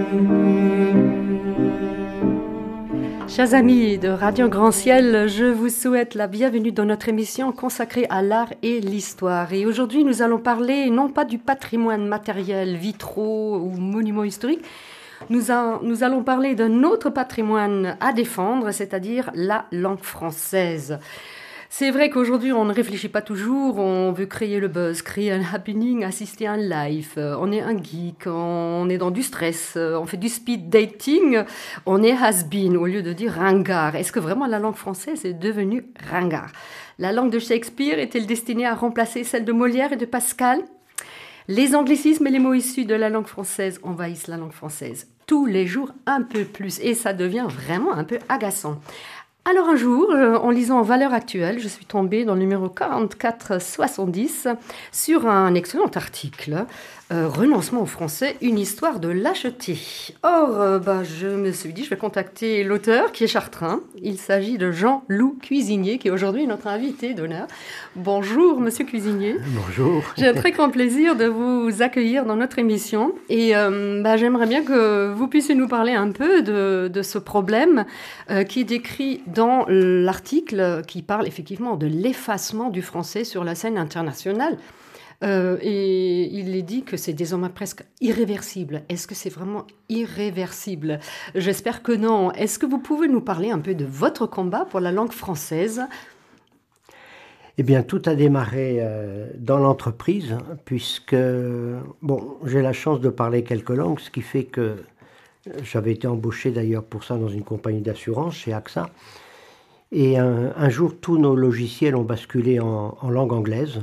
Chers amis de Radio Grand Ciel, je vous souhaite la bienvenue dans notre émission consacrée à l'art et l'histoire. Et aujourd'hui, nous allons parler non pas du patrimoine matériel, vitraux ou monuments historiques, nous allons parler d'un autre patrimoine à défendre, c'est-à-dire la langue française. C'est vrai qu'aujourd'hui, on ne réfléchit pas toujours, on veut créer le buzz, créer un happening, assister à un live, on est un geek, on est dans du stress, on fait du speed dating, on est has-been au lieu de dire ringard. Est-ce que vraiment la langue française est devenue ringard? La langue de Shakespeare est-elle destinée à remplacer celle de Molière et de Pascal? Les anglicismes et les mots issus de la langue française envahissent la langue française tous les jours un peu plus et ça devient vraiment un peu agaçant. Alors un jour, en lisant Valeurs actuelles, je suis tombée dans le numéro 4470 sur un excellent article « Renoncement au français, une histoire de lâcheté ». Or, je me suis dit, je vais contacter l'auteur qui est chartrain. Il s'agit de Jean-Loup Cuisinier, qui est aujourd'hui notre invité d'honneur. Bonjour, monsieur Cuisinier. Bonjour. J'ai un très grand plaisir de vous accueillir dans notre émission. Et j'aimerais bien que vous puissiez nous parler un peu de ce problème qui est décrit dans l'article qui parle effectivement de l'effacement du français sur la scène internationale. Et il est dit que c'est désormais presque irréversible. Est-ce que c'est vraiment irréversible? J'espère que non. Est-ce que vous pouvez nous parler un peu de votre combat pour la langue française? Eh bien, tout a démarré dans l'entreprise, puisque, j'ai la chance de parler quelques langues, ce qui fait que j'avais été embauché d'ailleurs pour ça dans une compagnie d'assurance chez AXA. Et un jour, tous nos logiciels ont basculé en langue anglaise.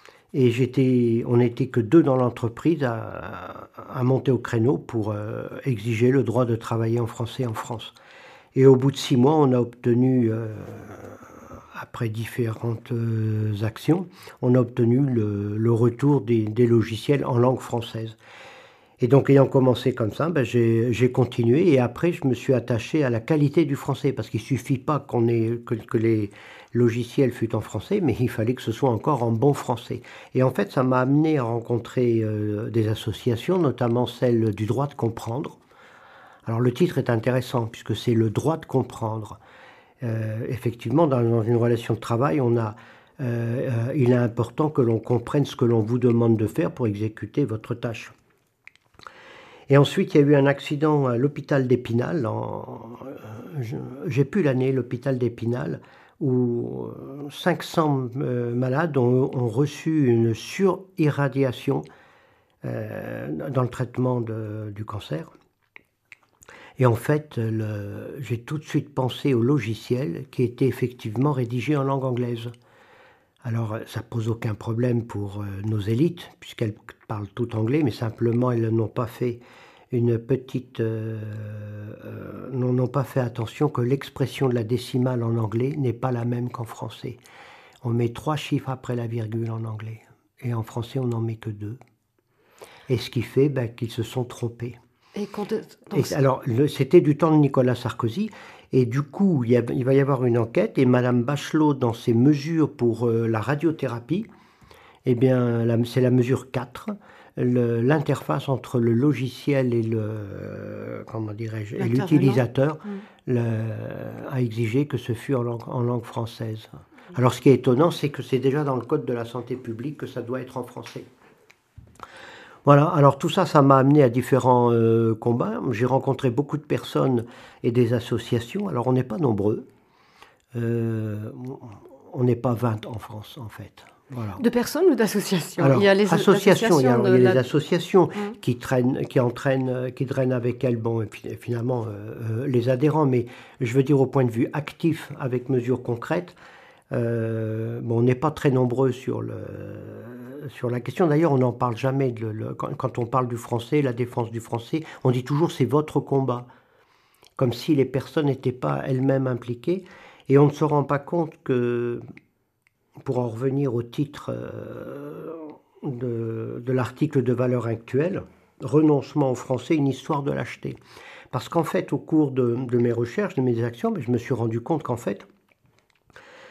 Et on n'était que deux dans l'entreprise à monter au créneau pour exiger le droit de travailler en français en France. Et au bout de 6 mois, on a obtenu, après différentes actions, on a obtenu le retour des logiciels en langue française. Et donc, ayant commencé comme ça, j'ai continué. Et après, je me suis attaché à la qualité du français. Parce qu'il ne suffit pas que les logiciels fussent en français, mais il fallait que ce soit encore en bon français. Et en fait, ça m'a amené à rencontrer des associations, notamment celle du droit de comprendre. Alors, le titre est intéressant, puisque c'est le droit de comprendre. Effectivement, dans une relation de travail, il est important que l'on comprenne ce que l'on vous demande de faire pour exécuter votre tâche. Et ensuite, il y a eu un accident à l'hôpital d'Épinal, j'ai plus l'année, l'hôpital d'Épinal, où 500 malades ont reçu une surirradiation dans le traitement du cancer. Et en fait, j'ai tout de suite pensé au logiciel qui était effectivement rédigé en langue anglaise. Alors, ça pose aucun problème pour nos élites, puisqu'elles parlent tout anglais, mais simplement, elles n'ont pas fait n'ont pas fait attention que l'expression de la décimale en anglais n'est pas la même qu'en français. On met 3 chiffres après la virgule en anglais, et en français, on n'en met que 2. Et ce qui fait qu'ils se sont trompés. Alors, c'était du temps de Nicolas Sarkozy. Et du coup, il va y avoir une enquête et Madame Bachelot, dans ses mesures pour la radiothérapie, eh bien, c'est la mesure 4, l'interface entre le logiciel et l'utilisateur a exigé que ce fût en langue française. Alors, ce qui est étonnant, c'est que c'est déjà dans le Code de la santé publique que ça doit être en français. Voilà, alors tout ça, ça m'a amené à différents combats. J'ai rencontré beaucoup de personnes et des associations. Alors on n'est pas nombreux. On n'est pas 20 en France, en fait. Voilà. De personnes ou d'associations? Alors, il y a les associations, il y a les associations qui drainent avec elles, et puis, finalement, les adhérents. Mais je veux dire, au point de vue actif, avec mesures concrètes, on n'est pas très nombreux sur la question. D'ailleurs, on n'en parle jamais. Quand on parle du français, la défense du français, on dit toujours c'est votre combat, comme si les personnes n'étaient pas elles-mêmes impliquées. Et on ne se rend pas compte que, pour en revenir au titre de l'article de Valeurs actuelles, renoncement au français, une histoire de lâcheté. Parce qu'en fait, au cours de mes recherches, de mes actions, je me suis rendu compte qu'en fait,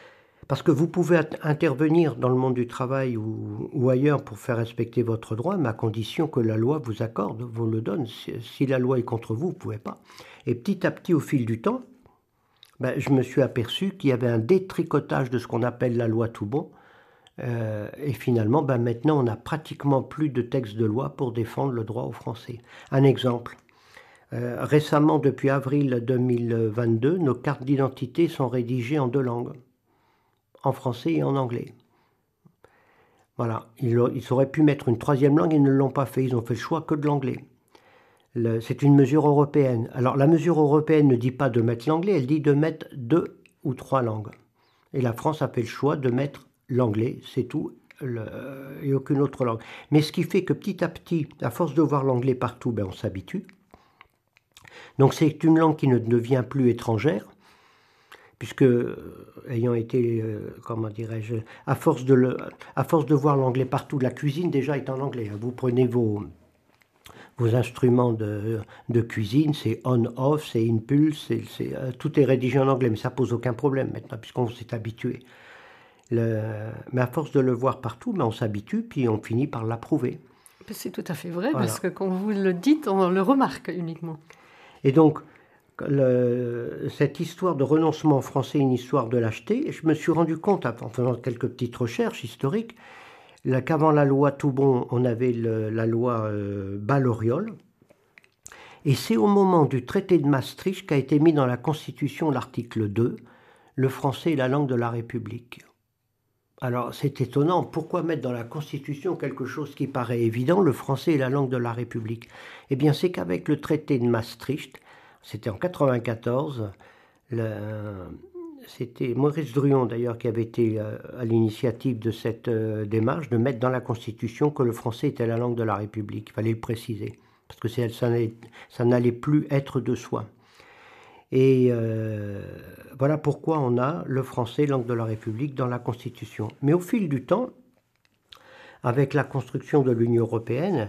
Parce que vous pouvez intervenir dans le monde du travail ou ailleurs pour faire respecter votre droit, mais à condition que la loi vous accorde, vous le donne. Si la loi est contre vous, vous ne pouvez pas. Et petit à petit, au fil du temps, je me suis aperçu qu'il y avait un détricotage de ce qu'on appelle la loi Toubon. Et finalement, maintenant, on n'a pratiquement plus de texte de loi pour défendre le droit aux Français. Un exemple. Récemment, depuis avril 2022, nos cartes d'identité sont rédigées en 2 langues. En français et en anglais. Voilà, ils auraient pu mettre une 3e langue, ils ne l'ont pas fait, ils ont fait le choix que de l'anglais. C'est une mesure européenne. Alors la mesure européenne ne dit pas de mettre l'anglais, elle dit de mettre 2 ou 3 langues. Et la France a fait le choix de mettre l'anglais, c'est tout, et aucune autre langue. Mais ce qui fait que petit à petit, à force de voir l'anglais partout, on s'habitue. Donc c'est une langue qui ne devient plus étrangère, puisque, ayant été, comment dirais-je, à force de voir l'anglais partout, la cuisine déjà est en anglais. Vous prenez vos instruments de cuisine, c'est on-off, c'est impulse, tout est rédigé en anglais, mais ça pose aucun problème maintenant, puisqu'on s'est habitué. Mais à force de le voir partout, on s'habitue, puis on finit par l'approuver. C'est tout à fait vrai, voilà. Parce que quand vous le dites, on le remarque uniquement. Et donc, cette histoire de renoncement français, une histoire de lâcheté, je me suis rendu compte, en faisant quelques petites recherches historiques, qu'avant la loi Toubon, on avait la loi Bas-Lauriol. Et c'est au moment du traité de Maastricht qu'a été mis dans la Constitution l'article 2, le français est la langue de la République. Alors c'est étonnant, pourquoi mettre dans la Constitution quelque chose qui paraît évident, le français est la langue de la République? Eh bien c'est qu'avec le traité de Maastricht, c'était en 1994, c'était Maurice Druon d'ailleurs qui avait été à l'initiative de cette démarche de mettre dans la Constitution que le français était la langue de la République. Il fallait le préciser, parce que ça n'allait plus être de soi. Et voilà pourquoi on a le français, langue de la République, dans la Constitution. Mais au fil du temps, avec la construction de l'Union européenne,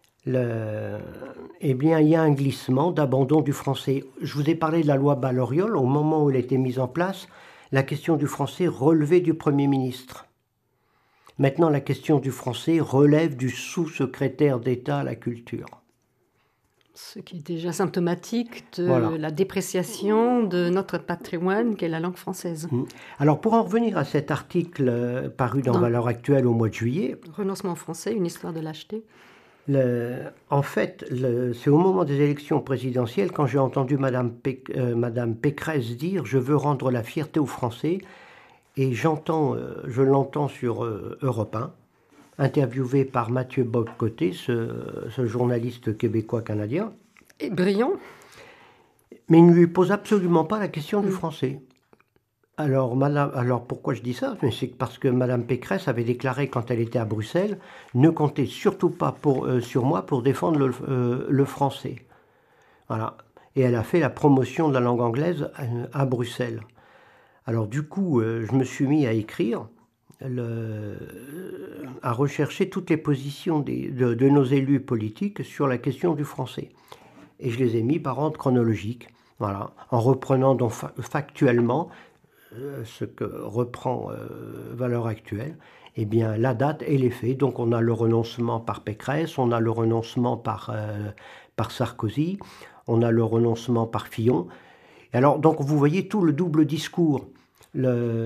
eh bien, il y a un glissement d'abandon du français. Je vous ai parlé de la loi Bas-Lauriol. Au moment où elle a été mise en place, la question du français relevait du Premier ministre. Maintenant, la question du français relève du sous-secrétaire d'État à la culture. Ce qui est déjà symptomatique de la dépréciation de notre patrimoine, qu'est la langue française. Alors, pour en revenir à cet article paru dans Valeurs Actuelles au mois de juillet... Renoncement français, une histoire de lâcheté. En fait, c'est au moment des élections présidentielles, quand j'ai entendu Madame Pécresse dire « Je veux rendre la fierté aux Français », et je l'entends sur Europe 1, interviewé par Mathieu Bock-Côté, ce journaliste québécois-canadien. Et brillant. Mais il ne lui pose absolument pas la question du français. Alors pourquoi je dis ça? C'est parce que Mme Pécresse avait déclaré quand elle était à Bruxelles, ne comptez surtout pas sur moi pour défendre le français. Voilà. Et elle a fait la promotion de la langue anglaise à Bruxelles. Alors du coup, je me suis mis à écrire, à rechercher toutes les positions de nos élus politiques sur la question du français. Et je les ai mis par ordre chronologique, voilà, en reprenant donc factuellement ce que reprend Valeurs Actuelles, eh bien la date et les faits. Donc on a le renoncement par Pécresse, on a le renoncement par Sarkozy, on a le renoncement par Fillon. Et alors donc vous voyez tout le double discours, et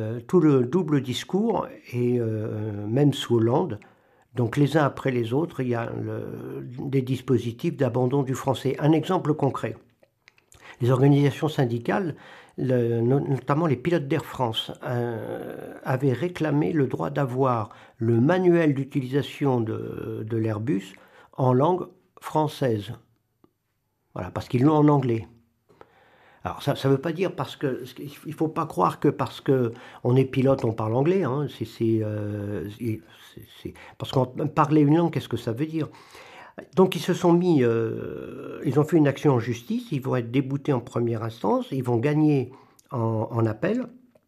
même sous Hollande. Donc les uns après les autres, il y a des dispositifs d'abandon du français. Un exemple concret. Les organisations syndicales, notamment les pilotes d'Air France, avaient réclamé le droit d'avoir le manuel d'utilisation de l'Airbus en langue française. Voilà, parce qu'ils l'ont en anglais. Alors ça ne veut pas dire parce que il ne faut pas croire que parce qu'on est pilote on parle anglais. Hein, parce qu'on parler une langue, qu'est-ce que ça veut dire? Donc ils se sont mis, ils ont fait une action en justice, ils vont être déboutés en première instance, ils vont gagner en appel.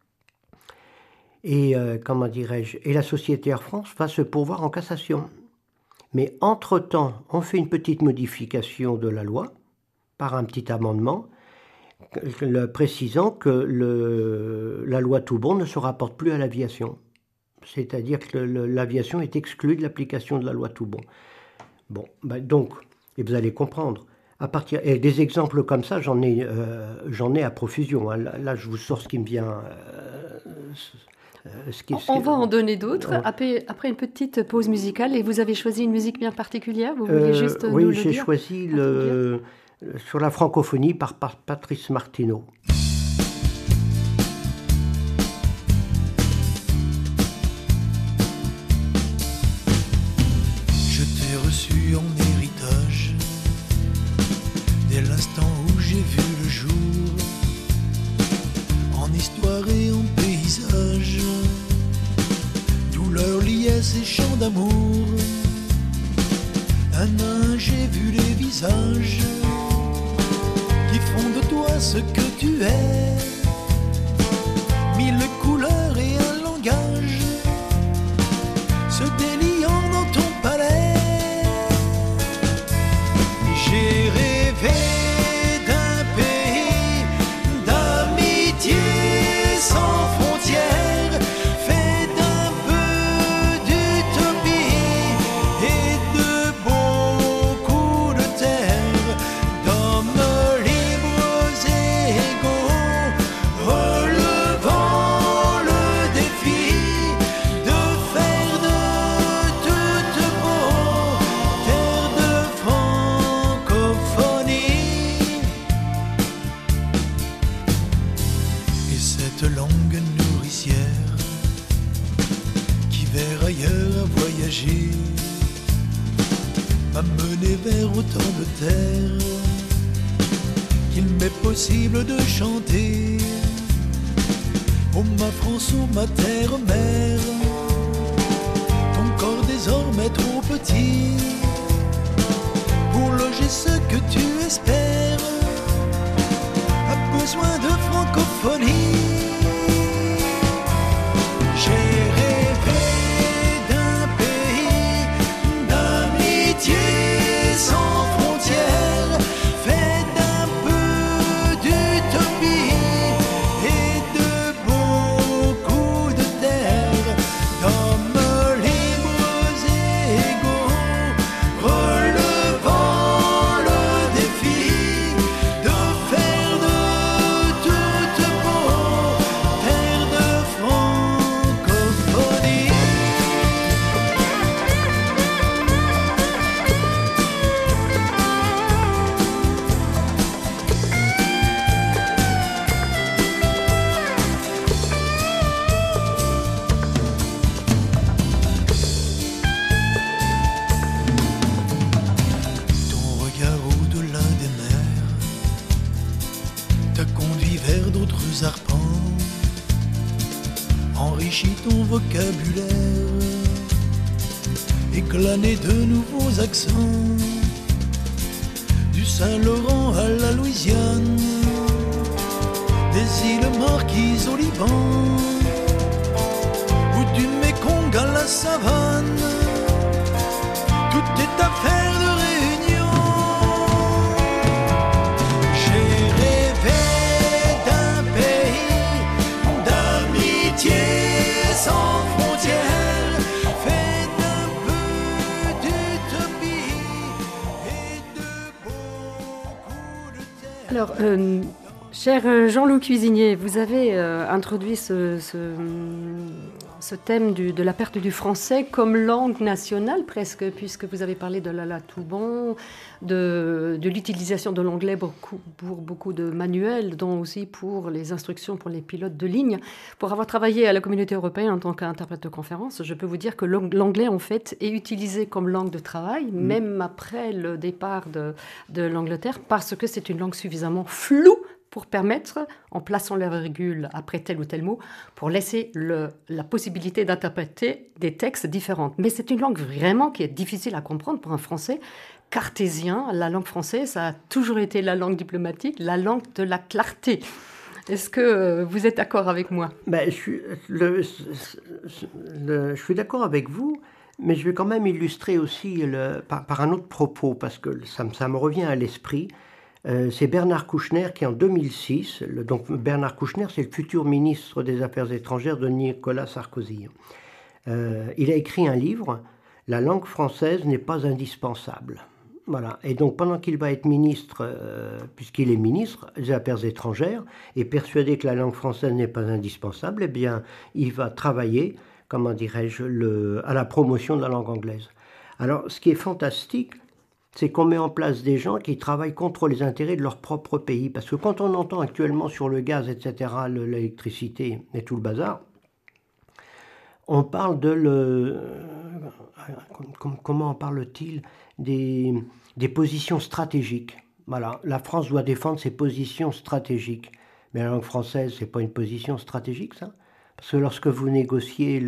Et comment dirais-je? Et la société Air France va se pourvoir en cassation. Mais entre-temps, on fait une petite modification de la loi par un petit amendement. précisant que la loi Toubon ne se rapporte plus à l'aviation. C'est-à-dire que l'aviation est exclue de l'application de la loi Toubon. Bon, donc, et vous allez comprendre. Et des exemples comme ça, j'en ai à profusion. Hein. Là, je vous sors ce qui me vient. On va en donner d'autres après une petite pause musicale. Et vous avez choisi une musique bien particulière? Vous voulez juste nous le dire? Oui, j'ai choisi sur la francophonie par Patrice Martineau. Je t'ai reçu en héritage dès l'instant où j'ai vu le jour, en histoire et en paysage, douleur, liesse et chants d'amour. Un à un j'ai vu les visages qui font de toi ce que tu es, mille couleurs et un langage se déliant dans ton palais. J'ai rêvé d'un pays d'amitié sans frontières, fait d'un peu d'utopie et de beaucoup de terre, d'hommes libres et égaux, relevant le défi de faire de toute beau terre de francophonie. Et cette langue nourricière qui vers ailleurs a voyagé m'a mené vers autant de terres qu'il m'est possible de chanter. Ô ma France, ô ma terre mère, ton corps désormais trop petit pour loger ce que tu espères, a besoin de francophonie. J'ai rêvé d'un pays d'amitié sans frontières, fait d'un peu d'utopie et de beaucoup de terre, d'hommes libres et égaux, relevant le défi de faire de toute beau terre de francophonie. Ton regard au-delà des mers t'a conduit vers d'autres arpents, enrichi ton vocabulaire et glané de nouveaux accents, du Saint-Laurent à la Louisiane, des îles Marquises au Liban, ou du Mékong à la savane. Tout est affaire de réunion. J'ai rêvé d'un pays d'amitié sans frontières, fait d'un peu d'utopie et de beaucoup de terre. Alors, cher Jean-Loup Cuisinier, vous avez introduit ce thème de la perte du français comme langue nationale presque, puisque vous avez parlé de la Toubon, de l'utilisation de l'anglais pour beaucoup de manuels, dont aussi pour les instructions pour les pilotes de ligne. Pour avoir travaillé à la Communauté européenne en tant qu'interprète de conférence, je peux vous dire que l'anglais, en fait, est utilisé comme langue de travail, même après le départ de l'Angleterre, parce que c'est une langue suffisamment floue pour permettre, en plaçant la virgule après tel ou tel mot, pour laisser la possibilité d'interpréter des textes différents. Mais c'est une langue vraiment qui est difficile à comprendre pour un Français cartésien. La langue française, ça a toujours été la langue diplomatique, la langue de la clarté. Est-ce que vous êtes d'accord avec moi? Je suis d'accord avec vous, mais je vais quand même illustrer aussi par un autre propos, parce que ça me revient à l'esprit. c'est Bernard Kouchner qui, en 2006, donc Bernard Kouchner, c'est le futur ministre des Affaires étrangères de Nicolas Sarkozy. Il a écrit un livre, « La langue française n'est pas indispensable ». Voilà. Et donc, pendant qu'il va être ministre, puisqu'il est ministre des Affaires étrangères, et persuadé que la langue française n'est pas indispensable, eh bien, il va travailler, comment dirais-je, à la promotion de la langue anglaise. Alors, ce qui est fantastique, c'est qu'on met en place des gens qui travaillent contre les intérêts de leur propre pays. Parce que quand on entend actuellement sur le gaz, etc., l'électricité et tout le bazar, on parle comment en parle-t-il des positions stratégiques. Voilà, la France doit défendre ses positions stratégiques. Mais la langue française, c'est pas une position stratégique, ça? Parce que lorsque vous négociez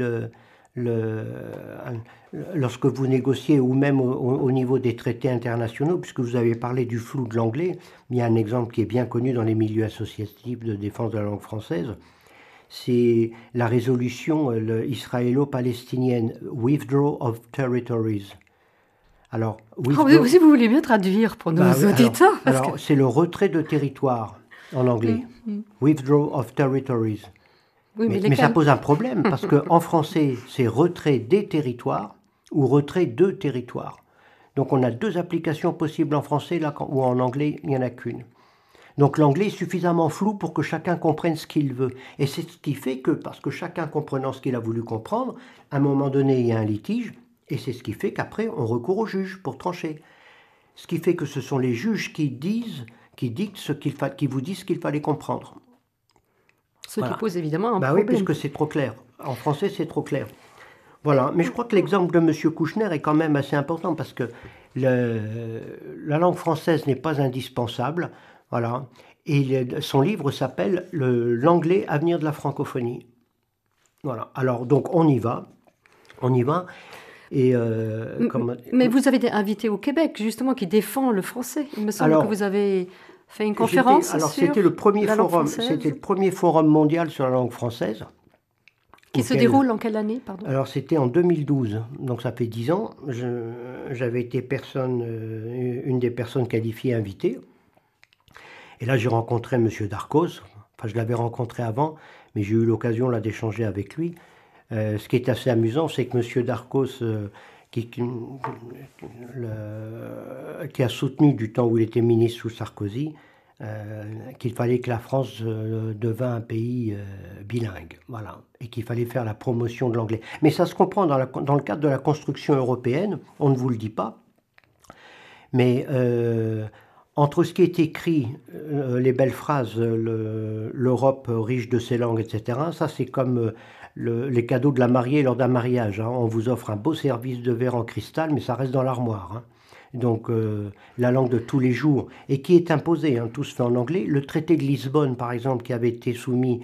lorsque vous négociez, ou même au niveau des traités internationaux, puisque vous avez parlé du flou de l'anglais, il y a un exemple qui est bien connu dans les milieux associatifs de défense de la langue française, c'est la résolution israélo-palestinienne Withdrawal of Territories. Alors, oui, si vous voulez bien traduire pour nos auditeurs. Alors c'est le retrait de territoire en anglais. Withdrawal of Territories. Oui, mais ça pose un problème, parce qu'en français, c'est retrait des territoires ou retrait de territoires. Donc on a deux applications possibles en français, là, ou en anglais, il n'y en a qu'une. Donc l'anglais est suffisamment flou pour que chacun comprenne ce qu'il veut. Et c'est ce qui fait que, parce que chacun comprenant ce qu'il a voulu comprendre, à un moment donné, il y a un litige, et c'est ce qui fait qu'après, on recourt aux juges pour trancher. Ce qui fait que ce sont les juges qui dictent qui vous disent ce qu'il fallait comprendre. Ce qui pose évidemment un problème. Oui, puisque c'est trop clair. En français, c'est trop clair. Voilà, mais je crois que l'exemple de M. Kouchner est quand même assez important, parce que la langue française n'est pas indispensable. Voilà. Et son livre s'appelle « L'anglais, avenir de la francophonie ». Voilà. Alors, donc, on y va. Et, mais vous avez des invités au Québec, justement, qui défend le français. Il me semble que vous avez fait une conférence sur c'était le premier forum mondial sur la langue française. Qui se déroule en quelle année, pardon? Alors, c'était en 2012, donc ça fait 10 ans. J'avais été une des personnes qualifiées invitées. Et là, j'ai rencontré M. Darcos. Enfin, je l'avais rencontré avant, mais j'ai eu l'occasion là d'échanger avec lui. Ce qui est assez amusant, c'est que M. Darcos, qui a soutenu du temps où il était ministre sous Sarkozy, qu'il fallait que la France devint un pays bilingue, voilà, et qu'il fallait faire la promotion de l'anglais. Mais ça se comprend dans le cadre de la construction européenne, on ne vous le dit pas, mais entre ce qui est écrit, les belles phrases, l'Europe riche de ses langues, etc., ça c'est comme les cadeaux de la mariée lors d'un mariage. Hein. On vous offre un beau service de verre en cristal, mais ça reste dans l'armoire. Hein. Donc la langue de tous les jours, et qui est imposée, hein, tout se fait en anglais. Le traité de Lisbonne, par exemple, qui avait été soumis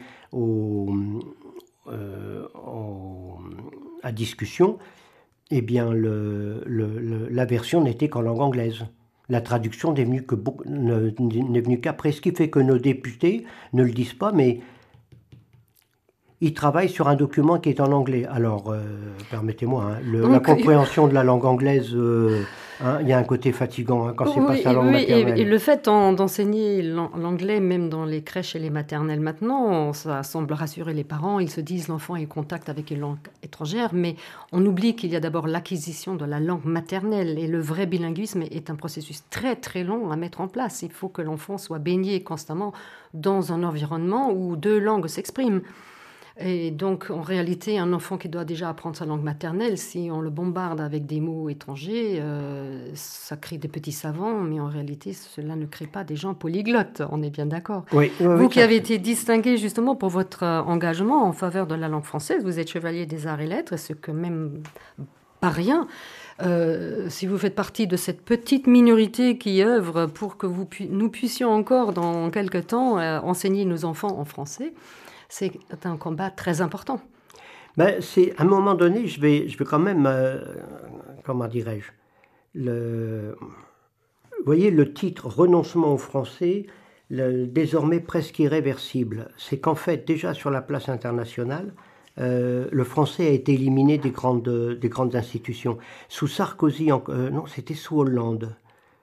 à discussion, eh bien la version n'était qu'en langue anglaise. La traduction n'est venue qu'après, ce qui fait que nos députés ne le disent pas, mais ils travaillent sur un document qui est en anglais. Alors, permettez-moi, hein, la compréhension de la langue anglaise, il y a un côté fatigant hein, quand c'est pas sa langue maternelle. Et le fait d'enseigner l'anglais, même dans les crèches et les maternelles maintenant, ça semble rassurer les parents. Ils se disent l'enfant est en contact avec une langue étrangère, mais on oublie qu'il y a d'abord l'acquisition de la langue maternelle. Et le vrai bilinguisme est un processus très très long à mettre en place. Il faut que l'enfant soit baigné constamment dans un environnement où deux langues s'expriment. Et donc, en réalité, un enfant qui doit déjà apprendre sa langue maternelle, si on le bombarde avec des mots étrangers, ça crée des petits savants, mais en réalité, cela ne crée pas des gens polyglottes, on est bien d'accord. Oui, vous qui avez été distingué justement pour votre engagement en faveur de la langue française, vous êtes chevalier des arts et lettres, ce que même pas rien. Si vous faites partie de cette petite minorité qui œuvre pour que nous puissions encore, dans quelques temps, enseigner nos enfants en français, c'est un combat très important. Ben, à un moment donné, je vais quand même, comment dirais-je, vous voyez le titre « Renoncement au français », désormais presque irréversible. C'est qu'en fait, déjà sur la place internationale, le français a été éliminé des grandes institutions. Sous Sarkozy, non, c'était sous Hollande.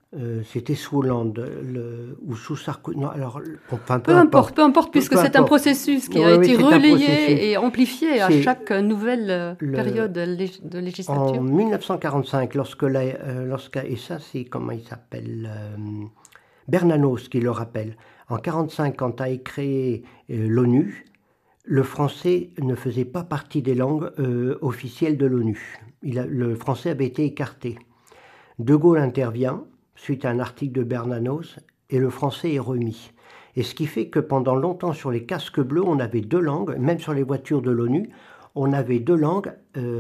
c'était sous Hollande ou sous Sarkozy. Non, alors, enfin, peu importe, puisque c'est un processus qui a été relayé et amplifié à chaque nouvelle période de législature. En 1945, et ça c'est, comment il s'appelle, Bernanos qui le rappelle, en 1945, quand a été créé l'ONU, le français ne faisait pas partie des langues officielles de l'ONU. Le français avait été écarté. De Gaulle intervient suite à un article de Bernanos, et le français est remis. Et ce qui fait que pendant longtemps, sur les casques bleus, on avait deux langues, même sur les voitures de l'ONU, on avait deux langues,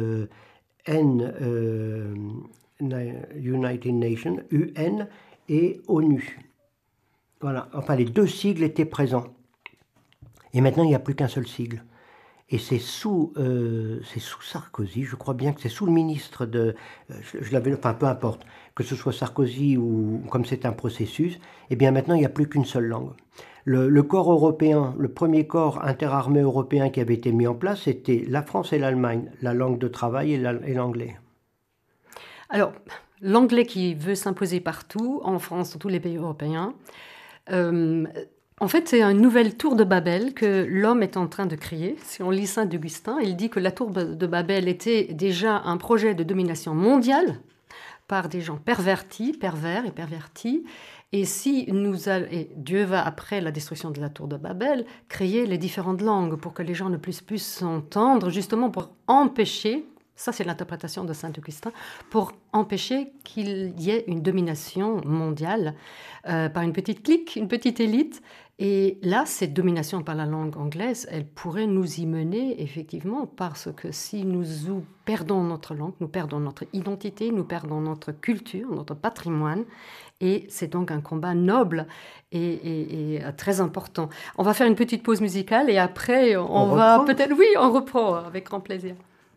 United Nations, UN, et ONU. Voilà, enfin les deux sigles étaient présents. Et maintenant, il n'y a plus qu'un seul sigle. Et c'est sous Sarkozy, je crois bien que c'est sous le ministre de... enfin, peu importe, que ce soit Sarkozy ou comme c'est un processus, eh bien maintenant, il n'y a plus qu'une seule langue. Le corps européen, le premier corps interarmé européen qui avait été mis en place, c'était la France et l'Allemagne, la langue de travail et l'anglais. Alors, l'anglais qui veut s'imposer partout, en France, dans tous les pays européens... En fait, c'est une nouvelle tour de Babel que l'homme est en train de créer. Si on lit Saint-Augustin, il dit que la tour de Babel était déjà un projet de domination mondiale par des gens pervers et pervertis. Et Dieu va, après la destruction de la tour de Babel, créer les différentes langues pour que les gens ne puissent plus s'entendre, justement pour empêcher, ça c'est l'interprétation de Saint-Augustin, pour empêcher qu'il y ait une domination mondiale par une petite clique, une petite élite. Et là, cette domination par la langue anglaise, elle pourrait nous y mener, effectivement, parce que si nous perdons notre langue, nous perdons notre identité, nous perdons notre culture, notre patrimoine, et c'est donc un combat noble et très important. On va faire une petite pause musicale, et après, on va peut-être... Oui, on reprend, avec grand plaisir.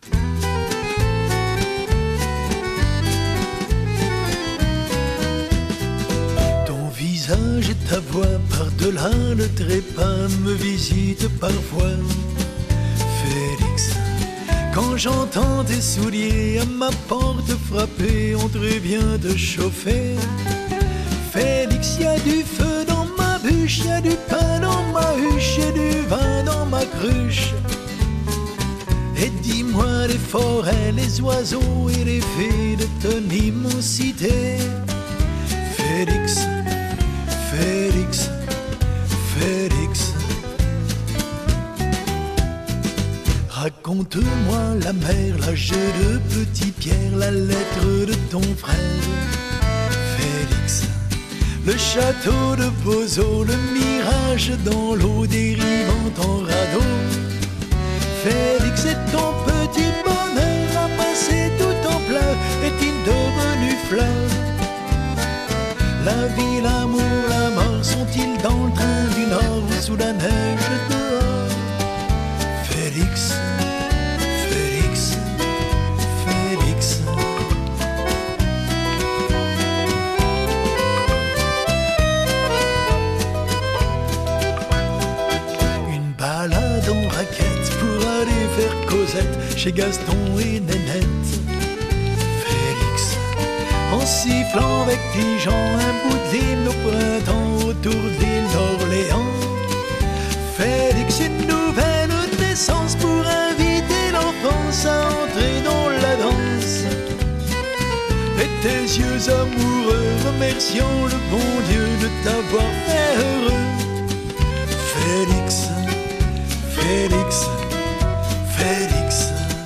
Et ta voix par-delà le trépas me visite parfois. Félix, quand j'entends tes souliers à ma porte frapper, on très bien te chauffer. Félix, y a du feu dans ma bûche, y a du pain dans ma huche, y a du vin dans ma cruche. Et dis-moi les forêts, les oiseaux et les fées de ton immensité. Félix, Félix, Félix, raconte-moi la mer, la jet de petit Pierre, la lettre de ton frère. Félix, le château de Bozo, le mirage dans l'eau dérivant en radeau. Félix, et ton petit bonheur ramassé tout en pleurs, est-il devenu fleur? La vie, l'amour, la mort, sont-ils dans le train du Nord ou sous la neige dehors? Félix, Félix, Félix. Une balade en raquette pour aller faire Cosette chez Gaston et Nénette. En sifflant avec Dijon un bout de l'hymne au printemps autour de l'île d'Orléans. Félix, une nouvelle naissance pour inviter l'enfance à entrer dans la danse. Et tes yeux amoureux remercions le bon Dieu de t'avoir fait heureux. Félix, Félix, Félix.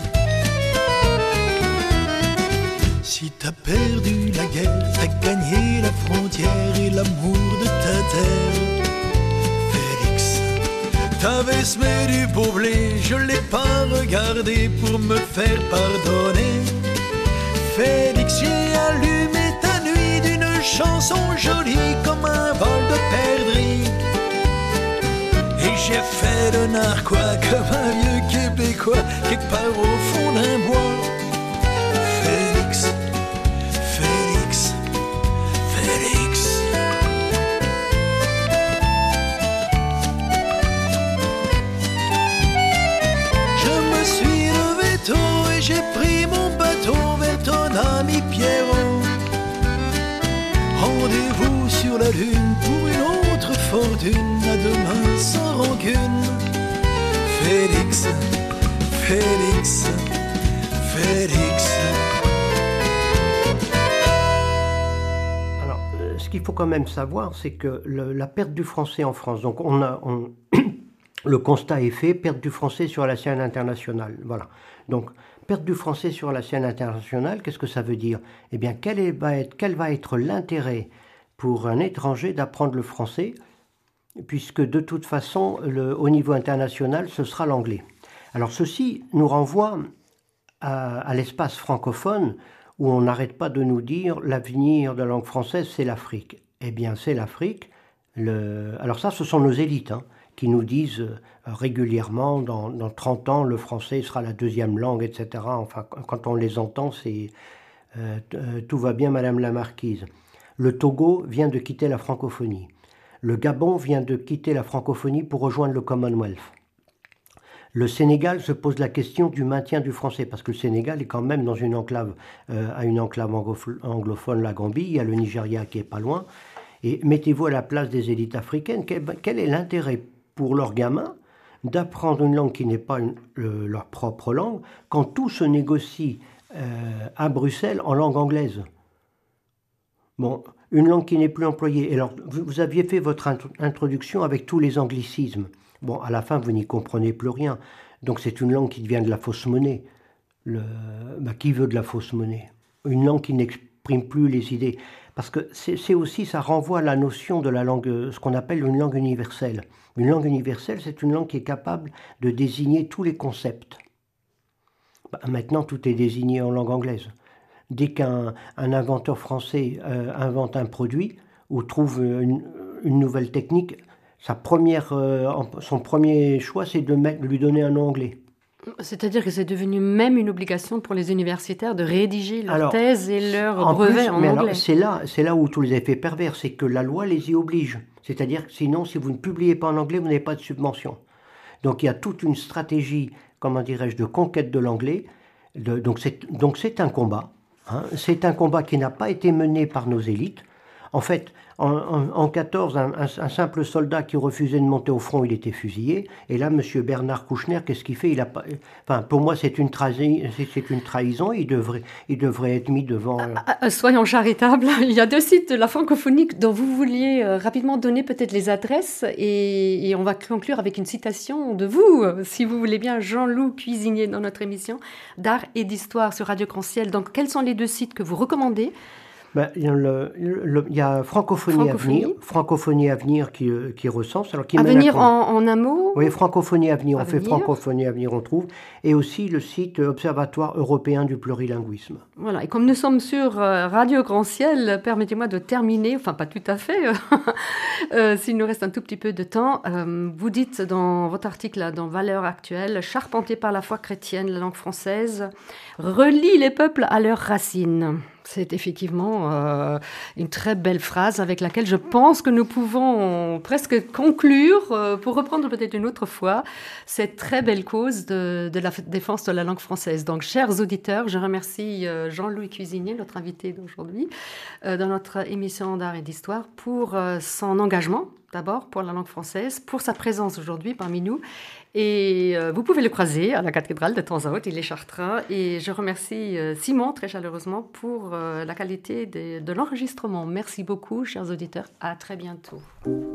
Si t'as perdu la guerre, t'as gagné la frontière et l'amour de ta terre. Félix, t'avais semé du beau blé, je l'ai pas regardé pour me faire pardonner. Félix, j'ai allumé ta nuit d'une chanson jolie comme un vol de perdrix. Et j'ai fait le narquois comme un vieux Québécois quelque part au fond d'un bois. Félix, Félix, Félix. Je me suis levé tôt et j'ai pris mon bateau vers ton ami Pierrot. En sur la lune pour une autre fortune. À demain sans rancune. Félix, Félix, Félix. Alors, ce qu'il faut quand même savoir, c'est que la perte du français en France, donc le constat est fait, perte du français sur la scène internationale. Voilà. Donc, perte du français sur la scène internationale, qu'est-ce que ça veut dire? Eh bien, quel va être l'intérêt pour un étranger d'apprendre le français, puisque de toute façon, au niveau international, ce sera l'anglais. Alors, ceci nous renvoie à l'espace francophone, où on n'arrête pas de nous dire l'avenir de la langue française, c'est l'Afrique. Eh bien, c'est l'Afrique. Alors ça, ce sont nos élites, qui nous disent régulièrement, dans 30 ans, le français sera la deuxième langue, etc. Enfin, quand on les entend, c'est tout va bien, Madame la Marquise. Le Togo vient de quitter la francophonie. Le Gabon vient de quitter la francophonie pour rejoindre le Commonwealth. Le Sénégal se pose la question du maintien du français, parce que le Sénégal est quand même dans une enclave, anglophone, la Gambie, il y a le Nigeria qui est pas loin. Et mettez-vous à la place des élites africaines, quel est l'intérêt pour leurs gamins d'apprendre une langue qui n'est pas leur propre langue, quand tout se négocie à Bruxelles en langue anglaise? Bon, une langue qui n'est plus employée. Et alors, vous aviez fait votre introduction avec tous les anglicismes. Bon, à la fin, vous n'y comprenez plus rien. Donc, c'est une langue qui devient de la fausse monnaie. Qui veut de la fausse monnaie? Une langue qui n'exprime plus les idées. Parce que c'est aussi, ça renvoie à la notion de la langue, ce qu'on appelle une langue universelle. Une langue universelle, c'est une langue qui est capable de désigner tous les concepts. Maintenant, tout est désigné en langue anglaise. Dès qu'un inventeur français invente un produit ou trouve une nouvelle technique, son premier choix, c'est de lui donner un nom anglais. C'est-à-dire que c'est devenu même une obligation pour les universitaires de rédiger leurs thèses et leurs brevets en anglais. C'est là où tous les effets pervers, c'est que la loi les y oblige. C'est-à-dire que sinon, si vous ne publiez pas en anglais, vous n'avez pas de subvention. Donc il y a toute une stratégie, comment dirais-je, de conquête de l'anglais. Donc c'est un combat. C'est un combat qui n'a pas été mené par nos élites. En fait, en 14, un simple soldat qui refusait de monter au front, il était fusillé. Et là, M. Bernard Kouchner, qu'est-ce qu'il fait? Pour moi, c'est une trahison. Il devrait être mis devant... Soyons charitables. Il y a 2 sites de la francophonie dont vous vouliez rapidement donner peut-être les adresses. Et on va conclure avec une citation de vous, si vous voulez bien, Jean-Loup Cuisinier, dans notre émission d'art et d'histoire sur Radio Grand-Ciel. Donc, quels sont les 2 sites que vous recommandez? Il y a Francophonie Avenir qui recense. Alors, Avenir en un mot? Oui, Francophonie Avenir, on fait Francophonie Avenir, on trouve. Et aussi le site Observatoire européen du plurilinguisme. Voilà, et comme nous sommes sur Radio Grand-Ciel, permettez-moi de terminer, enfin pas tout à fait, s'il nous reste un tout petit peu de temps. Vous dites dans votre article, dans Valeurs actuelles, charpenté par la foi chrétienne, la langue française relie les peuples à leurs racines. C'est effectivement une très belle phrase avec laquelle je pense que nous pouvons presque conclure, pour reprendre peut-être une autre fois, cette très belle cause de la défense de la langue française. Donc, chers auditeurs, je remercie Jean-Louis Cuisinier, notre invité d'aujourd'hui, dans notre émission d'art et d'histoire, pour son engagement, d'abord pour la langue française, pour sa présence aujourd'hui parmi nous. Et vous pouvez le croiser à la cathédrale de temps à autre, il est chartrain. Et je remercie Simon très chaleureusement pour la qualité de l'enregistrement. Merci beaucoup, chers auditeurs. À très bientôt.